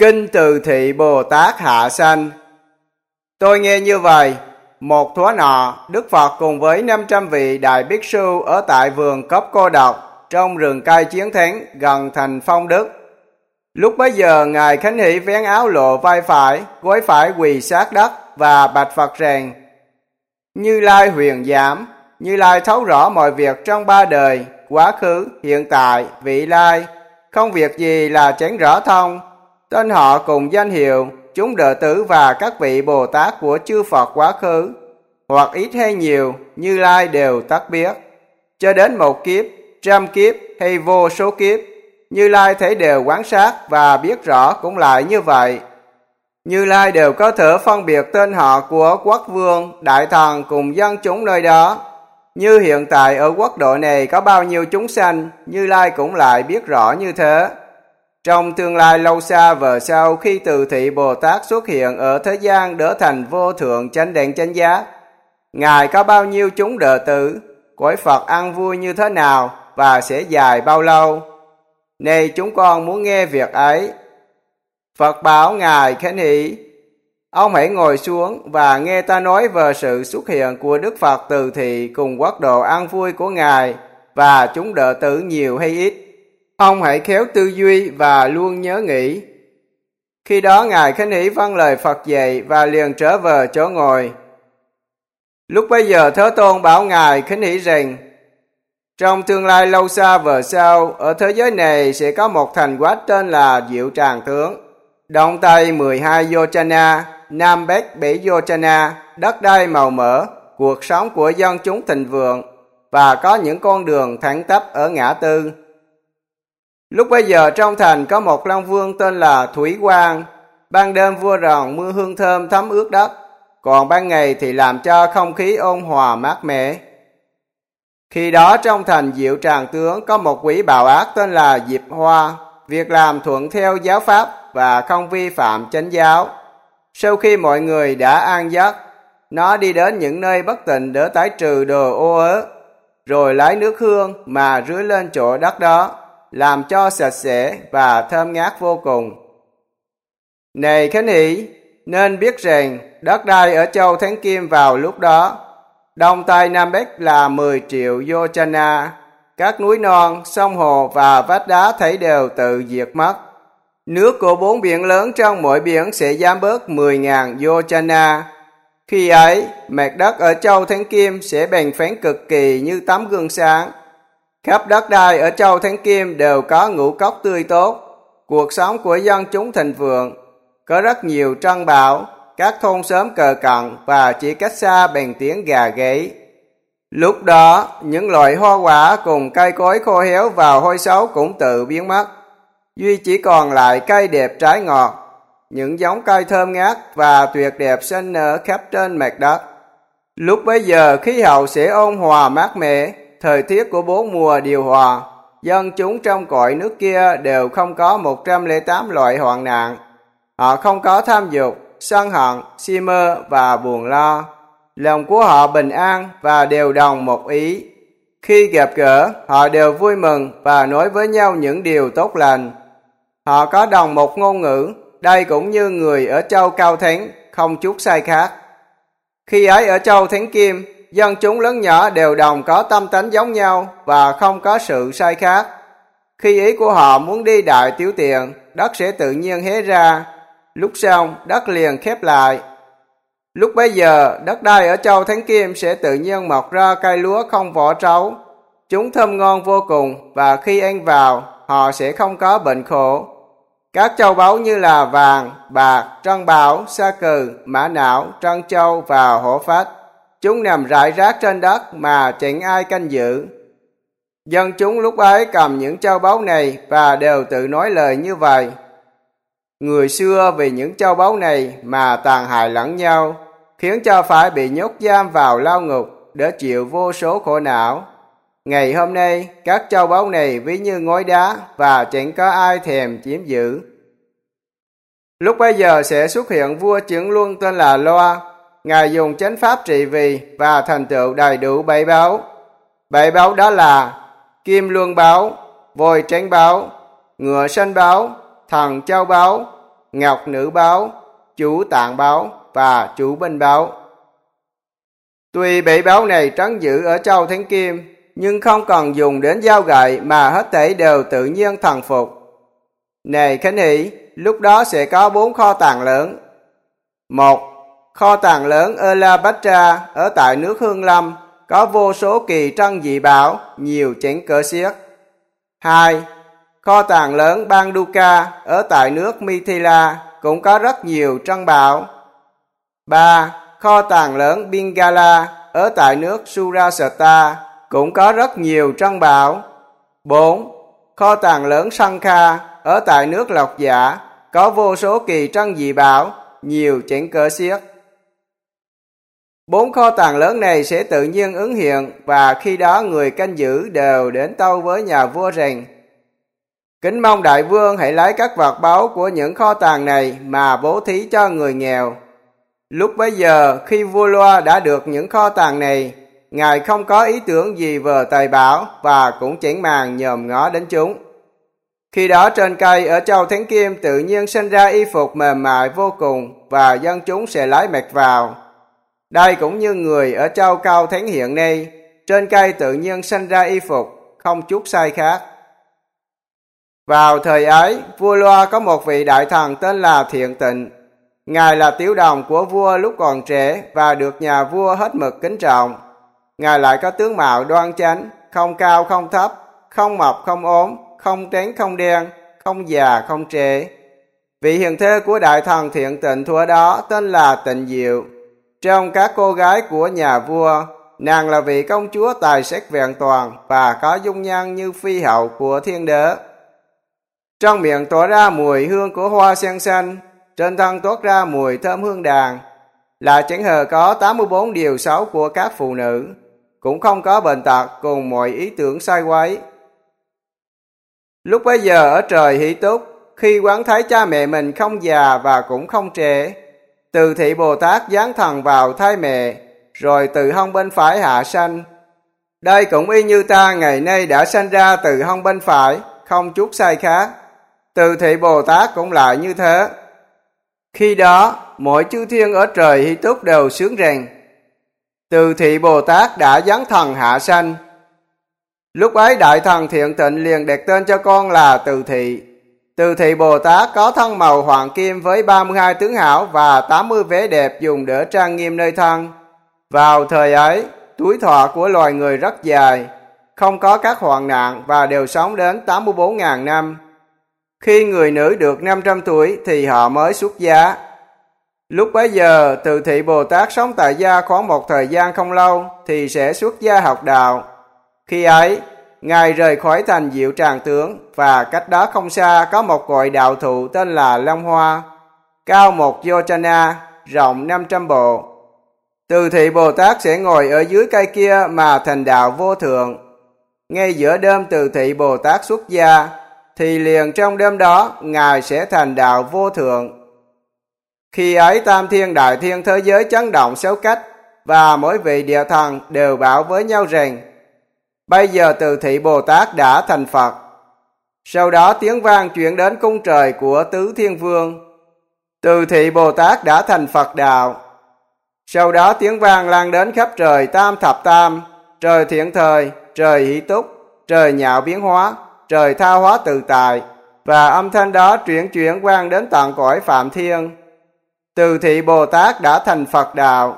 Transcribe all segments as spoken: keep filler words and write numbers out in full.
Kinh Từ Thị Bồ Tát hạ sanh. Tôi nghe như vậy, một thuở nọ, Đức Phật cùng với năm trăm vị đại bích sư ở tại vườn Cốc Cô Độc trong rừng cây Chiến Thắng gần thành Phong Đức. Lúc bấy giờ, Ngài Khánh Hỷ vén áo lộ vai phải, gối phải quỳ sát đất và bạch Phật rằng: Như Lai huyền giảm, Như Lai thấu rõ mọi việc trong ba đời, quá khứ, hiện tại, vị lai, không việc gì là chẳng rõ thông. Tên họ cùng danh hiệu, chúng đệ tử và các vị Bồ Tát của chư Phật quá khứ, hoặc ít hay nhiều, Như Lai đều tất biết. Cho đến một kiếp, trăm kiếp hay vô số kiếp, Như Lai thấy đều quán sát và biết rõ cũng lại như vậy. Như Lai đều có thể phân biệt tên họ của quốc vương, đại thần cùng dân chúng nơi đó. Như hiện tại ở quốc độ này có bao nhiêu chúng sanh, Như Lai cũng lại biết rõ như thế. Trong tương lai lâu xa về sau, khi Từ Thị Bồ Tát xuất hiện ở thế gian đỡ thành vô thượng chánh đẳng chánh giác, Ngài có bao nhiêu chúng đệ tử, cõi Phật ăn vui như thế nào và sẽ dài bao lâu? Này chúng con muốn nghe việc ấy. Phật bảo Ngài Khánh Hỷ: Ông hãy ngồi xuống và nghe ta nói về sự xuất hiện của Đức Phật Từ Thị cùng quốc độ ăn vui của Ngài và chúng đệ tử nhiều hay ít. Ông hãy khéo tư duy và luôn nhớ nghĩ. Khi đó Ngài Khánh Hỷ vâng lời Phật dạy và liền trở về chỗ ngồi. Lúc bấy giờ Thế Tôn bảo Ngài Khánh Hỷ rằng: Trong tương lai lâu xa về sau, ở thế giới này sẽ có một thành quách tên là Diệu Tràng Tướng. Đông Tây mười hai Yochana, Nam Bắc bảy Yochana, đất đai màu mỡ, cuộc sống của dân chúng thịnh vượng và có những con đường thẳng tắp ở ngã tư. Lúc bấy giờ trong thành có một long vương tên là Thủy Quang. Ban đêm vua ròn mưa hương thơm thấm ướt đất, còn ban ngày thì làm cho không khí ôn hòa mát mẻ. Khi đó trong thành Diệu Tràng Tướng có một quỷ bạo ác tên là Diệp Hoa, việc làm thuận theo giáo pháp và không vi phạm chánh giáo. Sau khi mọi người đã an giấc, nó đi đến những nơi bất tịnh để tái trừ đồ ô uế, rồi lấy nước hương mà rưới lên chỗ đất đó, làm cho sạch sẽ và thơm ngát vô cùng. Này Khánh Hỷ, nên biết rằng đất đai ở châu Thánh Kim vào lúc đó, Đông Tây Nam Bắc là mười triệu Yochana, các núi non, sông hồ và vách đá thấy đều tự diệt mất. Nước của bốn biển lớn trong mỗi biển sẽ giảm bớt mười nghìn Yochana. Khi ấy, mặt đất ở châu Thánh Kim sẽ bền phán cực kỳ như tấm gương sáng. Khắp đất đai ở châu Thánh Kim đều có ngũ cốc tươi tốt, cuộc sống của dân chúng thịnh vượng, có rất nhiều trân bảo, các thôn xóm cờ cằn và chỉ cách xa bằng tiếng gà gáy. Lúc đó, những loại hoa quả cùng cây cối khô héo và hôi xấu cũng tự biến mất. Duy chỉ còn lại cây đẹp trái ngọt, những giống cây thơm ngát và tuyệt đẹp xanh nở khắp trên mặt đất. Lúc bấy giờ khí hậu sẽ ôn hòa mát mẻ, thời tiết của bốn mùa điều hòa, dân chúng trong cõi nước kia đều không có một trăm lẻ tám loại hoạn nạn. Họ không có tham dục, sân hận, si mơ và buồn lo. Lòng của họ bình an và đều đồng một ý. Khi gặp gỡ, họ đều vui mừng và nói với nhau những điều tốt lành. Họ có đồng một ngôn ngữ, đây cũng như người ở châu Cao Thánh, không chút sai khác. Khi ấy ở châu Thánh Kim, dân chúng lớn nhỏ đều đồng có tâm tánh giống nhau và không có sự sai khác. Khi ý của họ muốn đi đại tiểu tiện, đất sẽ tự nhiên hé ra. Lúc xong, đất liền khép lại. Lúc bấy giờ, đất đai ở châu Thánh Kim sẽ tự nhiên mọc ra cây lúa không vỏ trấu. Chúng thơm ngon vô cùng và khi ăn vào, họ sẽ không có bệnh khổ. Các châu báu như là vàng, bạc, trân bảo, sa cừ, mã não, trân châu và hổ phách, chúng nằm rải rác trên đất mà chẳng ai canh giữ. Dân chúng lúc ấy cầm những châu báu này và đều tự nói lời như vậy. Người xưa vì những châu báu này mà tàn hại lẫn nhau, khiến cho phải bị nhốt giam vào lao ngục để chịu vô số khổ não. Ngày hôm nay, các châu báu này ví như ngói đá và chẳng có ai thèm chiếm giữ. Lúc bấy giờ sẽ xuất hiện vua Chuyển Luân tên là Loa. Ngài dùng chánh pháp trị vì và thành tựu đầy đủ bảy báu. Bảy báu đó là kim luân báu, voi trắng báu, ngựa xanh báu, thần châu báu, ngọc nữ báu, chủ tạng báu và chủ binh báu. Tuy bảy báu trấn giữ ở Châu Thánh Kim, nhưng không cần dùng đến dao gậy mà hết thảy đều tự nhiên thần phục. Này Khánh Hỷ, lúc đó sẽ có bốn kho tàng lớn. Một, kho tàng lớn Ela-Batra ở tại nước Hương Lâm, có vô số kỳ trân dị bảo, nhiều chén cỡ xiếc. Hai, kho tàng lớn Banduka ở tại nước Mithila, cũng có rất nhiều trân bảo. Ba, kho tàng lớn Bingala ở tại nước Surasata, cũng có rất nhiều trân bảo. Bốn, kho tàng lớn Sankha ở tại nước Lộc Giả, có vô số kỳ trân dị bảo, nhiều chén cỡ xiếc. Bốn kho tàng lớn này sẽ tự nhiên ứng hiện, và khi đó người canh giữ đều đến tâu với nhà vua rằng: kính mong đại vương hãy lấy các vật báu của những kho tàng này mà bố thí cho người nghèo. Lúc bấy giờ, khi vua Loa đã được những kho tàng này, ngài không có ý tưởng gì về tài bảo và cũng chẳng màng nhòm ngó đến chúng. Khi đó trên cây ở Châu Thánh Kim tự nhiên sinh ra y phục mềm mại vô cùng, và dân chúng sẽ lấy mặc vào. Đây cũng như người ở Châu Cao Thánh hiện nay, trên cây tự nhiên sinh ra y phục, không chút sai khác. Vào thời ấy, vua Loa có một vị đại thần tên là Thiện Tịnh. Ngài là tiểu đồng của vua lúc còn trẻ và được nhà vua hết mực kính trọng. Ngài lại có tướng mạo đoan chánh, không cao không thấp, không mập không ốm, không trắng không đen, không già không trẻ. Vị hiền thê của đại thần Thiện Tịnh thuở đó tên là Tịnh Diệu. Trong các cô gái của nhà vua, nàng là vị công chúa tài sắc vẹn toàn và có dung nhan như phi hậu của thiên đế. Trong miệng tỏa ra mùi hương của hoa sen xanh, trên thân toát ra mùi thơm hương đàn, là chẳng hề có tám mươi bốn điều xấu của các phụ nữ, cũng không có bệnh tật cùng mọi ý tưởng sai quấy. Lúc bấy giờ ở trời Hỷ Túc, khi quán thấy cha mẹ mình không già và cũng không trẻ, Từ Thị Bồ Tát giáng thần vào thai mẹ, rồi từ hông bên phải hạ sanh. Đây cũng y như ta ngày nay đã sanh ra từ hông bên phải, không chút sai khác. Từ Thị Bồ Tát cũng lại như thế. Khi đó, mọi chư thiên ở trời Hỷ Túc đều sướng rằng: Từ Thị Bồ Tát đã giáng thần hạ sanh. Lúc ấy đại thần Thiện Tịnh liền đặt tên cho con là Từ Thị. Từ Thị Bồ Tát có thân màu hoàng kim với ba mươi hai tướng hảo và tám mươi vẻ đẹp dùng để trang nghiêm nơi thân. Vào thời ấy, tuổi thọ của loài người rất dài, không có các hoạn nạn và đều sống đến tám mươi bốn nghìn năm. Khi người nữ được năm trăm tuổi thì họ mới xuất gia. Lúc bấy giờ, Từ Thị Bồ Tát sống tại gia khoảng một thời gian không lâu thì sẽ xuất gia học đạo. Khi ấy, Ngài rời khỏi thành Diệu Tràng Tướng, và cách đó không xa có một cội đạo thụ tên là Long Hoa, cao một yojana, rộng năm trăm bộ. Từ Thị Bồ Tát sẽ ngồi ở dưới cây kia mà thành đạo vô thượng. Ngay giữa đêm Từ Thị Bồ Tát xuất gia, thì liền trong đêm đó Ngài sẽ thành đạo vô thượng. Khi ấy tam thiên đại thiên thế giới chấn động sáu cách, và mỗi vị địa thần đều bảo với nhau rằng: bây giờ Từ Thị Bồ Tát đã thành Phật. Sau đó tiếng vang chuyển đến cung trời của Tứ Thiên Vương: Từ Thị Bồ Tát đã thành Phật đạo. Sau đó tiếng vang lan đến khắp trời Tam Thập Tam, trời Thiện Thời, trời Hỷ Túc, trời Nhạo Biến Hóa, trời Tha Hóa Tự Tại, và âm thanh đó chuyển chuyển vang đến tận cõi Phạm Thiên: Từ Thị Bồ Tát đã thành Phật đạo.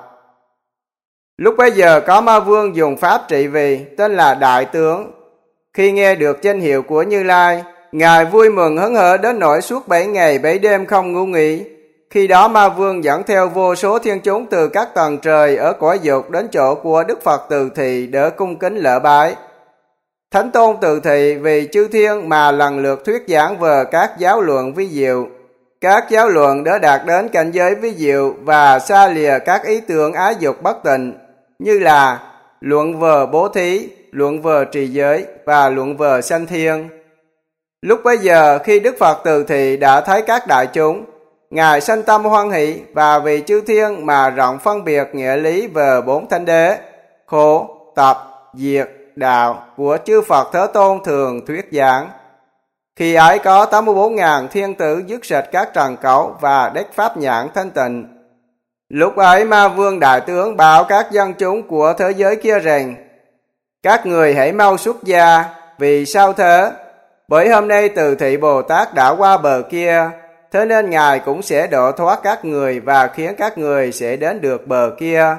Lúc bấy giờ có ma vương dùng pháp trị vì tên là Đại Tướng. Khi nghe được danh hiệu của Như Lai, Ngài vui mừng hớn hở đến nỗi suốt bảy ngày bảy đêm không ngủ nghỉ. Khi đó ma vương dẫn theo vô số thiên chúng từ các tầng trời ở cõi dục đến chỗ của Đức Phật Từ Thị để cung kính lễ bái. Thánh Tôn Từ Thị vì chư thiên mà lần lượt thuyết giảng về các giáo luận vi diệu. Các giáo luận đã đạt đến cảnh giới vi diệu và xa lìa các ý tưởng ái dục bất tịnh, như là luận về bố thí, luận về trì giới và luận về sanh thiên. Lúc bấy giờ khi Đức Phật Từ Thị đã thấy các đại chúng, Ngài sanh tâm hoan hỷ và vì chư thiên mà rộng phân biệt nghĩa lý về bốn thánh đế, khổ, tập, diệt, đạo của chư Phật Thế Tôn thường thuyết giảng. Khi ấy có tám mươi bốn nghìn thiên tử dứt sạch các trần cấu và đếch pháp nhãn thanh tịnh. Lúc ấy Ma Vương đại tướng bảo các dân chúng của thế giới kia rằng: các người hãy mau xuất gia. Vì sao thế? Bởi hôm nay Từ Thị Bồ Tát đã qua bờ kia, thế nên Ngài cũng sẽ độ thoát các người và khiến các người sẽ đến được bờ kia.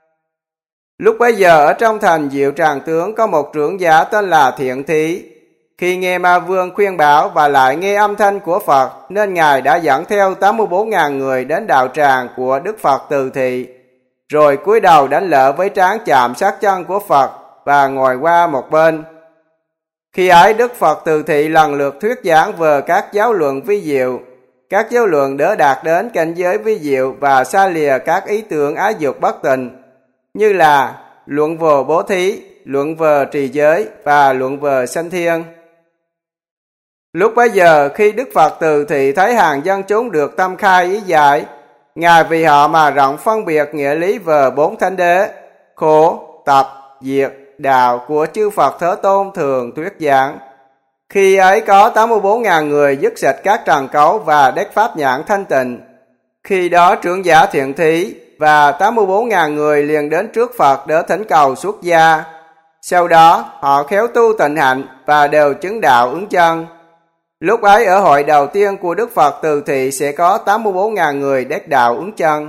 Lúc bấy giờ ở trong thành Diệu Tràng Tướng có một trưởng giả tên là Thiện Thí. Khi nghe Ma Vương khuyên bảo và lại nghe âm thanh của Phật, nên Ngài đã dẫn theo tám mươi bốn nghìn người đến đạo tràng của Đức Phật Từ Thị, rồi cúi đầu đánh lễ với trán chạm sát chân của Phật và ngồi qua một bên. Khi ấy Đức Phật Từ Thị lần lượt thuyết giảng về các giáo luận vi diệu, các giáo luận đỡ đạt đến cảnh giới vi diệu và xa lìa các ý tưởng ái dục bất tịnh, như là luận về bố thí, luận về trì giới và luận về sanh thiên. Lúc bấy giờ khi Đức Phật Từ Thị thấy hàng dân chúng được tâm khai ý giải, Ngài vì họ mà rộng phân biệt nghĩa lý về bốn thánh đế, khổ, tập, diệt, đạo của chư Phật Thế Tôn thường thuyết giảng. Khi ấy có tám mươi bốn nghìn người dứt sạch các trần cấu và đếch pháp nhãn thanh tịnh. Khi đó trưởng giả Thiện Thí và tám mươi bốn nghìn người liền đến trước Phật để thỉnh cầu xuất gia. Sau đó họ khéo tu tịnh hạnh và đều chứng đạo ứng chân. Lúc ấy ở hội đầu tiên của Đức Phật Từ Thị sẽ có tám mươi bốn nghìn người đắc đạo ứng chân.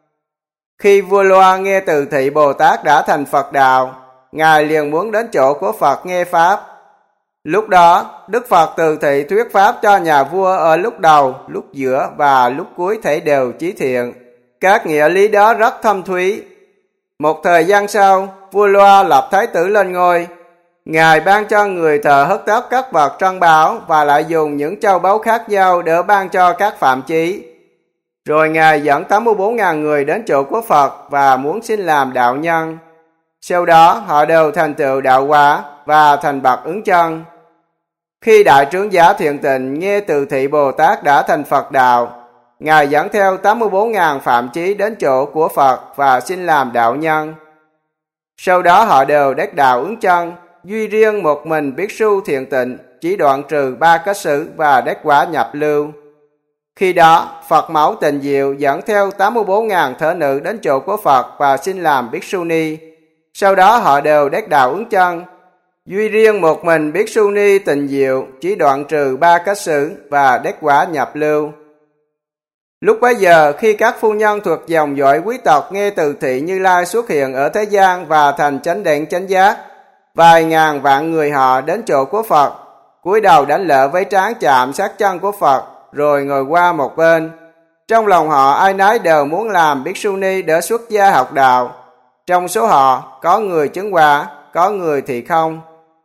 Khi vua Loa nghe Từ Thị Bồ Tát đã thành Phật đạo, Ngài liền muốn đến chỗ của Phật nghe Pháp. Lúc đó, Đức Phật Từ Thị thuyết Pháp cho nhà vua ở lúc đầu, lúc giữa và lúc cuối thảy đều chí thiện. Các nghĩa lý đó rất thâm thúy. Một thời gian sau, vua Loa lập Thái tử lên ngôi. Ngài ban cho người thờ hất tấp các vật trân bảo và lại dùng những châu báu khác nhau để ban cho các phạm chí. Rồi Ngài dẫn tám mươi bốn nghìn người đến chỗ của Phật và muốn xin làm đạo nhân. Sau đó họ đều thành tựu đạo quả và thành bậc ứng chân. Khi đại trưởng giả Thiện Tịnh nghe Từ Thị Bồ Tát đã thành Phật đạo, Ngài dẫn theo tám mươi bốn nghìn phạm chí đến chỗ của Phật và xin làm đạo nhân. Sau đó họ đều đắc đạo ứng chân, duy riêng một mình Bhikkhu Sư Thiện Tịnh chỉ đoạn trừ ba cách xử và đắc quả nhập lưu. Khi đó, Phật Mẫu Tịnh Diệu dẫn theo tám mươi bốn nghìn thể nữ đến chỗ của Phật và xin làm Bhikkhu Ni. Sau đó họ đều đắc đạo ứng chân, duy riêng một mình Bhikkhu Ni Tịnh Diệu chỉ đoạn trừ ba cách xử và đắc quả nhập lưu. Lúc bấy giờ khi các phu nhân thuộc dòng dõi quý tộc nghe Từ Thị Như Lai xuất hiện ở thế gian và thành chánh đẳng chánh giác, vài ngàn vạn người họ đến chỗ của Phật, cúi đầu đánh lễ với trán chạm sát chân của Phật, rồi ngồi qua một bên. Trong lòng họ ai nấy đều muốn làm Bhikkhu Ni để xuất gia học đạo. Trong số họ có người chứng quả, có người thì không.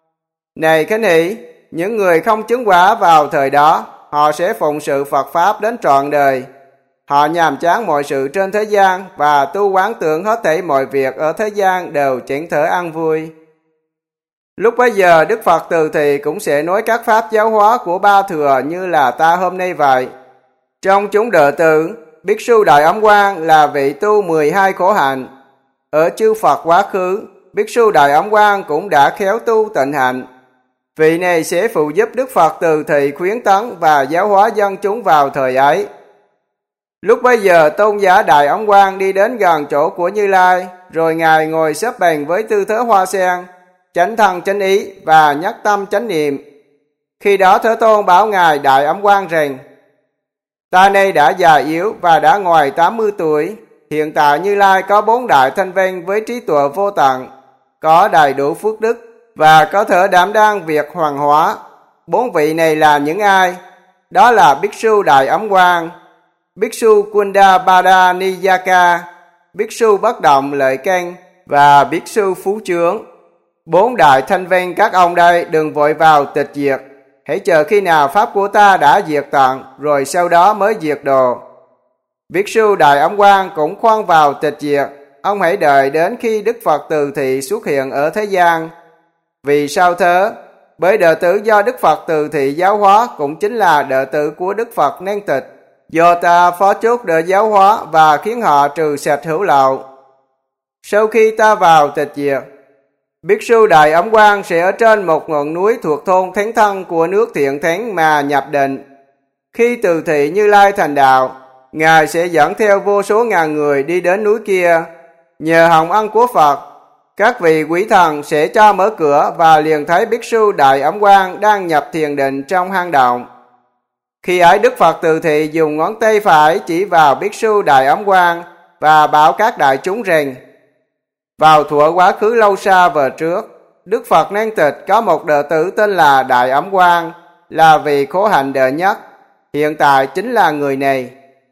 Này Khánh Hỷ, những người không chứng quả vào thời đó, họ sẽ phụng sự Phật Pháp đến trọn đời. Họ nhàm chán mọi sự trên thế gian và tu quán tưởng hết thảy mọi việc ở thế gian đều chẳng thể ăn vui. Lúc bấy giờ Đức Phật Từ Thị cũng sẽ nói các pháp giáo hóa của Ba Thừa như là ta hôm nay vậy. Trong chúng đệ tử, Bhikkhu Sư Đại Ấm Quang là vị tu mười hai khổ hạnh. Ở chư Phật quá khứ, Bhikkhu Sư Đại Ấm Quang cũng đã khéo tu tịnh hạnh. Vị này sẽ phụ giúp Đức Phật Từ Thị khuyến tấn và giáo hóa dân chúng vào thời ấy. Lúc bấy giờ tôn giả Đại Ấm Quang đi đến gần chỗ của Như Lai, rồi Ngài ngồi xếp bằng với tư thế hoa sen, chánh thân chánh ý và nhất tâm chánh niệm. Khi đó Thế Tôn bảo Ngài Đại Ấm Quang rằng: ta nay đã già yếu và đã ngoài tám mươi tuổi. Hiện tại Như Lai có bốn đại thanh văn với trí tuệ vô tận, có đầy đủ phước đức và có thể đảm đang việc hoàn hóa. Bốn vị này là những ai? Đó là Bhikkhu Đại Ấm Quang, Bhikkhu Kundabada Niyaka, Bhikkhu Bất Động Lợi Căn và Bhikkhu Phú Chướng. Bốn đại thanh văn các ông đây đừng vội vào tịch diệt, hãy chờ khi nào pháp của ta đã diệt tận, rồi sau đó mới diệt đồ. Bhikkhu Đại Ấm Quang cũng khoan vào tịch diệt, ông hãy đợi đến khi Đức Phật Từ Thị xuất hiện ở thế gian. Vì sao thế? Bởi đệ tử do Đức Phật Từ Thị giáo hóa cũng chính là đệ tử của Đức Phật Nan Tịch, do ta phó chốt để giáo hóa và khiến họ trừ sạch hữu lậu. Sau khi ta vào tịch diệt, Bích Sư Đại Ấm Quang sẽ ở trên một ngọn núi thuộc thôn Thánh Thân của nước Thiện Thánh mà nhập định. Khi Từ Thị Như Lai thành đạo, Ngài sẽ dẫn theo vô số ngàn người đi đến núi kia. Nhờ hồng ân của Phật, các vị quý thần sẽ cho mở cửa và liền thấy Bích Sư Đại Ấm Quang đang nhập thiền định trong hang động. Khi ấy Đức Phật Từ Thị dùng ngón tay phải chỉ vào Bích Sư Đại Ấm Quang và bảo các đại chúng rằng: vào thuở quá khứ lâu xa về trước, Đức Phật Nan Tịch có một đệ tử tên là Đại Ấm Quang, là vị khổ hạnh đệ nhất, hiện tại chính là người này.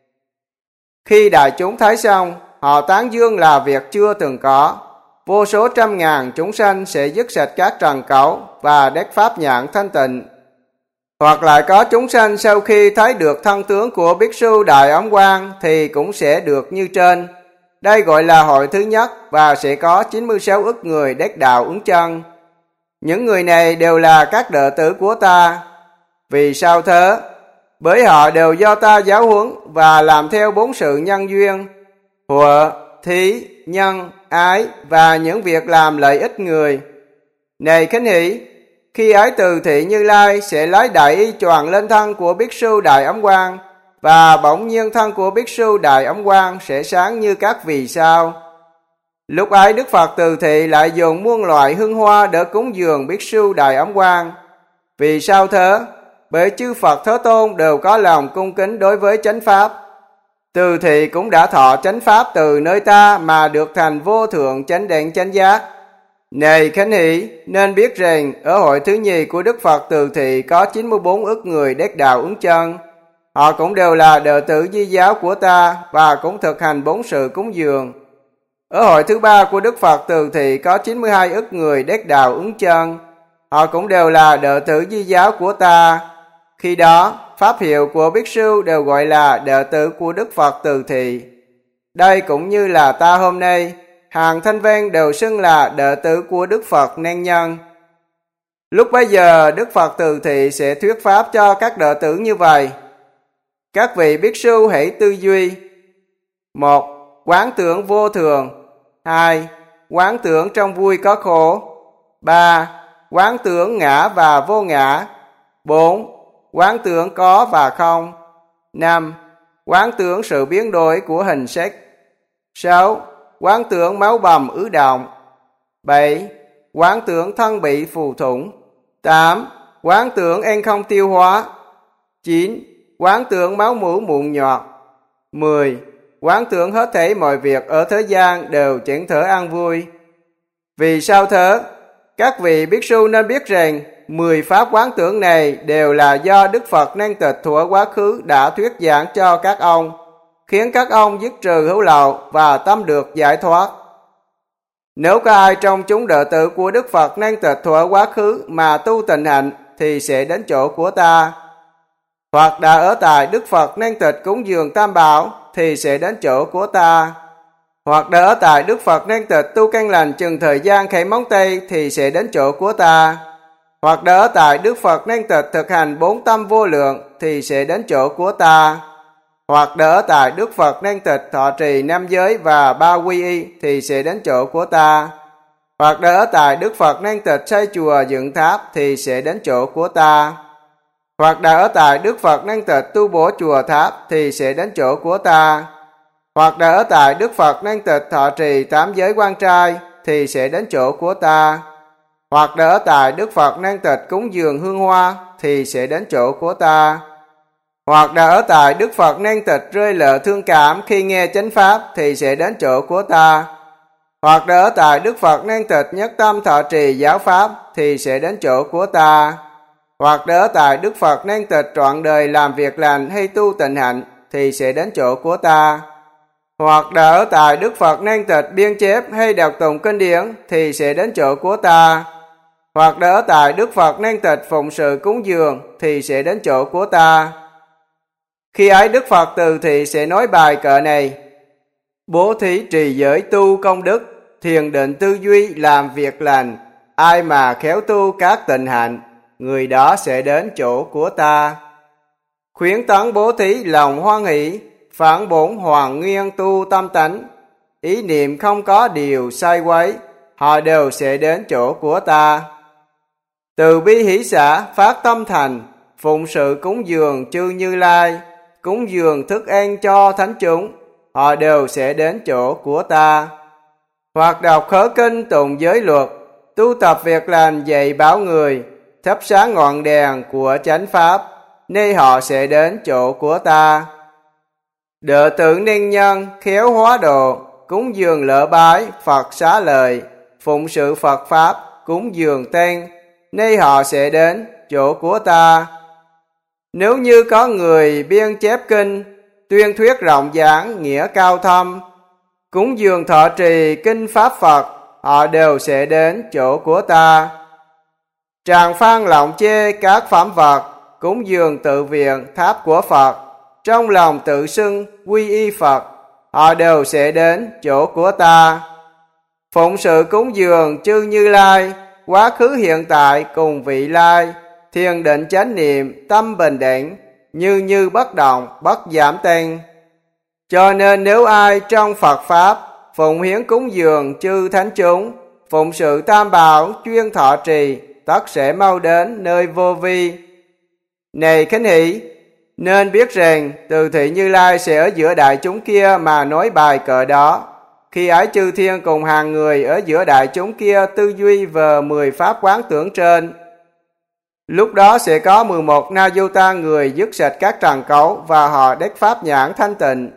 Khi đại chúng thấy xong, họ tán dương là việc chưa từng có. Vô số trăm ngàn chúng sanh sẽ dứt sạch các trần cấu và đắc pháp nhãn thanh tịnh. Hoặc lại có chúng sanh sau khi thấy được thân tướng của Bích Sư Đại Ấm Quang thì cũng sẽ được như trên. Đây gọi là hội thứ nhất và sẽ có chín mươi sáu ức người đắc đạo ứng chân. Những người này đều là các đệ tử của ta. Vì sao thế? Bởi họ đều do ta giáo huấn và làm theo bốn sự nhân duyên: huệ, thí, nhân, ái và những việc làm lợi ích người. Này Khánh Hỷ, khi ấy Từ Thị Như Lai sẽ lấy đại y choàng lên thân của Bích Sư Đại Ấm Quang, và bỗng nhiên thân của Bích Sư Đại Ấm Quang sẽ sáng như các vì sao. Lúc ấy Đức Phật Từ Thị lại dùng muôn loại hương hoa để cúng dường Bích Sư Đại Ấm Quang. Vì sao thế? Bởi chư Phật Thế Tôn đều có lòng cung kính đối với chánh pháp. Từ Thị cũng đã thọ chánh pháp từ nơi ta mà được thành vô thượng chánh đẳng chánh giác. Này Khánh Hỷ, nên biết rằng ở hội thứ nhì của Đức Phật Từ Thị có chín mươi bốn ức người đắc đạo ứng chân. Họ cũng đều là đệ tử Di giáo của ta và cũng thực hành bốn sự cúng dường. Ở hội thứ ba của Đức Phật Từ Thị có chín mươi hai ức người đắc đạo ứng chân. Họ cũng đều là đệ tử Di giáo của ta. Khi đó, pháp hiệu của Bích Sư đều gọi là đệ tử của Đức Phật Từ Thị. Đây cũng như là ta hôm nay, hàng thanh văn đều xưng là đệ tử của Đức Phật Nan Nhân. Lúc bấy giờ, Đức Phật Từ Thị sẽ thuyết pháp cho các đệ tử như vậy: các vị Bích Sư hãy tư duy. Một. Quán tưởng vô thường. Hai. Quán tưởng trong vui có khổ. Ba. Quán tưởng ngã và vô ngã. Bốn. Quán tưởng có và không. Năm. Quán tưởng sự biến đổi của hình sắc. Sáu. Quán tưởng máu bầm ứ động. Bảy. Quán tưởng thân bị phù thủng. Tám. Quán tưởng ăn không tiêu hóa. Chín. Quán tưởng máu mũi mụn nhọt. Mười. Quán tưởng hết thảy mọi việc ở thế gian đều chẳng thể an vui. Vì sao thế? Các vị Bích Sư nên biết rằng mười pháp quán tưởng này đều là do Đức Phật Nan Tịch thuở quá khứ đã thuyết giảng cho các ông, khiến các ông dứt trừ hữu lậu và tâm được giải thoát. Nếu có ai trong chúng đệ tử của Đức Phật Nan Tịch thuở quá khứ mà tu tịnh hạnh thì sẽ đến chỗ của ta. Hoặc đã ở tại Đức Phật Nan Tịch cúng dường Tam Bảo thì sẽ đến chỗ của ta. Hoặc đã ở tại Đức Phật Nan Tịch tu căn lành chừng thời gian khẩy móng tay thì sẽ đến chỗ của ta. Hoặc đã ở tại Đức Phật Nan Tịch thực hành bốn tâm vô lượng thì sẽ đến chỗ của ta. Hoặc đã ở tại Đức Phật Nan Tịch thọ trì năm giới và ba quy y thì sẽ đến chỗ của ta. Hoặc đã ở tại Đức Phật Nan Tịch xây chùa dựng tháp thì sẽ đến chỗ của ta. Hoặc đã ở tại Đức Phật Nan Tịch tu bổ chùa tháp thì sẽ đến chỗ của ta. Hoặc đã ở tại Đức Phật Nan Tịch thọ trì tám giới quan trai thì sẽ đến chỗ của ta. Hoặc đã ở tại Đức Phật Nan Tịch cúng dường hương hoa thì sẽ đến chỗ của ta. Hoặc đã ở tại Đức Phật Nan Tịch rơi lệ thương cảm khi nghe chánh pháp thì sẽ đến chỗ của ta. Hoặc đã ở tại Đức Phật Nan Tịch nhất tâm thọ trì giáo pháp thì sẽ đến chỗ của ta. Hoặc đã ở tại Đức Phật Nan Tịch trọn đời làm việc lành hay tu tịnh hạnh thì sẽ đến chỗ của ta. Hoặc đã ở tại Đức Phật Nan Tịch biên chép hay đọc tụng kinh điển thì sẽ đến chỗ của ta. Hoặc đã ở tại Đức Phật Nan Tịch phụng sự cúng dường thì sẽ đến chỗ của ta. Khi ấy Đức Phật Từ Thị sẽ nói bài kệ này: bố thí trì giới tu công đức, thiền định tư duy làm việc lành, ai mà khéo tu các tịnh hạnh, người đó sẽ đến chỗ của ta. Khuyến tấn bố thí lòng hoan hỷ, phản bổn hoàn nguyên tu tâm tánh, ý niệm không có điều sai quấy, họ đều sẽ đến chỗ của ta. Từ bi hỷ xả phát tâm thành, phụng sự cúng dường chư Như Lai, cúng dường thức ăn cho thánh chúng, họ đều sẽ đến chỗ của ta. Hoặc đọc khớ kinh tụng giới luật, tu tập việc lành dạy bảo người, thắp sáng ngọn đèn của chánh pháp, nay họ sẽ đến chỗ của ta. Đệ tử Niên Nhân khéo hóa độ, cúng dường lễ bái Phật xá lợi, phụng sự Phật pháp, cúng dường tên, nay họ sẽ đến chỗ của ta. Nếu như có người biên chép kinh, tuyên thuyết rộng giảng nghĩa cao thâm, cúng dường thọ trì kinh pháp Phật, họ đều sẽ đến chỗ của ta. Tràng phan lọng chê các phẩm vật, cúng dường tự viện tháp của Phật, trong lòng tự xưng quy y Phật, họ đều sẽ đến chỗ của ta. Phụng sự cúng dường chư Như Lai, quá khứ hiện tại cùng vị lai, thiền định chánh niệm tâm bình định, như như bất động bất giảm tên. Cho nên nếu ai trong Phật Pháp phụng hiến cúng dường chư thánh chúng, phụng sự tam bảo chuyên thọ trì, tất sẽ mau đến nơi vô vi. Này Khánh Hỷ, nên biết rằng Từ Thị Như Lai sẽ ở giữa đại chúng kia mà nói bài kệ đó. Khi ấy chư thiên cùng hàng người ở giữa đại chúng kia tư duy về mười pháp quán tưởng trên. Lúc đó sẽ có mười một na du ta người dứt sạch các trần cấu và họ đắc pháp nhãn thanh tịnh.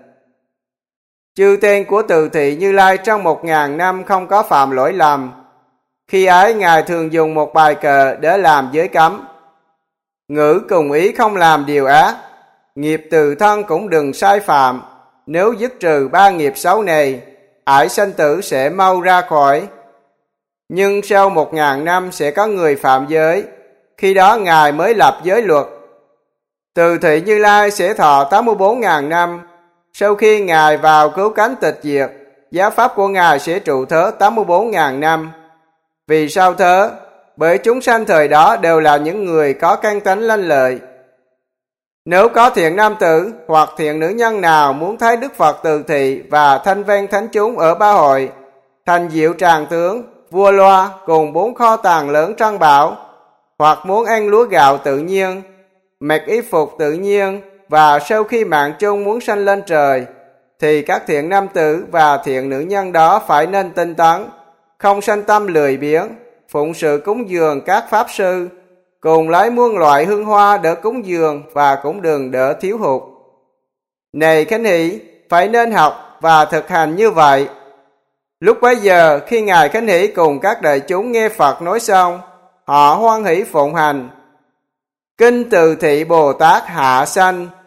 Chư tên của Từ Thị Như Lai trong một ngàn năm không có phạm lỗi lầm. Khi ấy Ngài thường dùng một bài kệ để làm giới cấm. Ngữ cùng ý không làm điều ác, nghiệp từ thân cũng đừng sai phạm. Nếu dứt trừ ba nghiệp xấu này, ải sanh tử sẽ mau ra khỏi. Nhưng sau một ngàn năm sẽ có người phạm giới, khi đó Ngài mới lập giới luật. Từ Thị Như Lai sẽ thọ tám mươi bốn ngàn năm. Sau khi Ngài vào cứu cánh tịch diệt, giáo pháp của Ngài sẽ trụ thế tám mươi bốn ngàn năm. Vì sao thế? Bởi chúng sanh thời đó đều là những người có căn tánh lanh lợi. Nếu có thiện nam tử hoặc thiện nữ nhân nào muốn thấy Đức Phật Từ Thị và thanh văn thánh chúng ở Ba Hội, thành diệu tràng tướng, vua loa cùng bốn kho tàng lớn trân bảo, hoặc muốn ăn lúa gạo tự nhiên, mặc y phục tự nhiên, và sau khi mạng chung muốn sanh lên trời, thì các thiện nam tử và thiện nữ nhân đó phải nên tinh tấn, không sanh tâm lười biếng, phụng sự cúng dường các pháp sư, cùng lấy muôn loại hương hoa đỡ cúng dường và cũng đừng đỡ thiếu hụt. Này Khánh Hỷ, phải nên học và thực hành như vậy. Lúc bấy giờ, khi Ngài Khánh Hỷ cùng các đại chúng nghe Phật nói xong, họ hoan hỷ phụng hành. Kinh Từ Thị Bồ Tát hạ sanh,